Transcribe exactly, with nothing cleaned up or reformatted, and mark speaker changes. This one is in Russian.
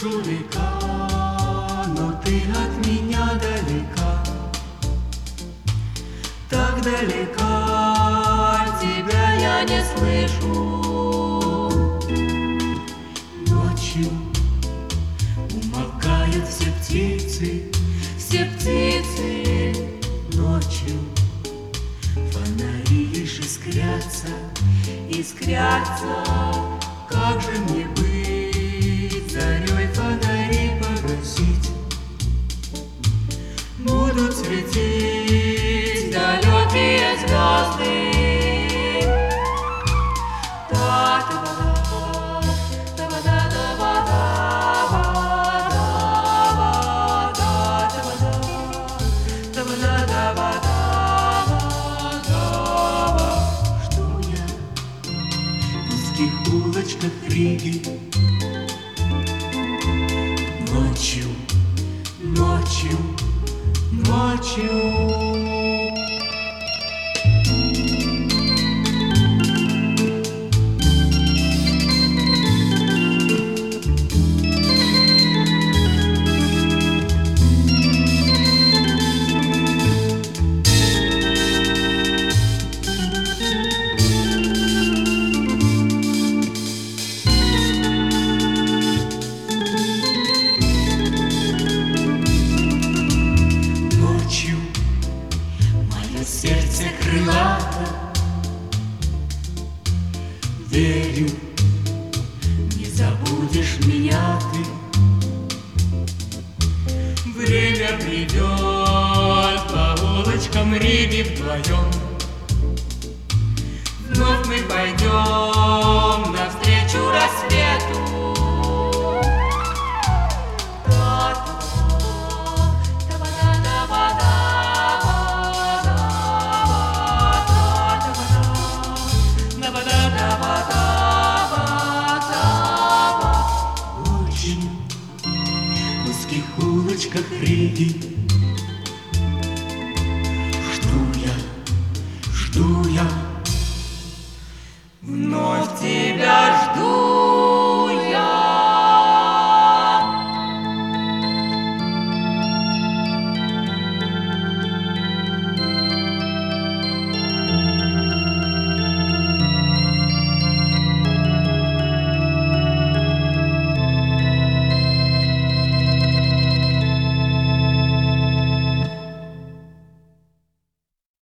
Speaker 1: слышу века, но ты от меня далека. Так далека тебя я не слышу. Ночью умолкают все птицы, все птицы. Ночью фонари лишь искрятся, искрятся. Как же мне быть, зарей фонари погасить? Будут светить далекие звезды. В узких улочках Риги ночью, ночью, ночью. Сердце крылато, верю, не забудешь меня ты. Время придет, по улочкам Риги вдвоем. Вновь мы пойдем навстречу рассвету. В узких улочках Риги жду я, жду я вновь тебя.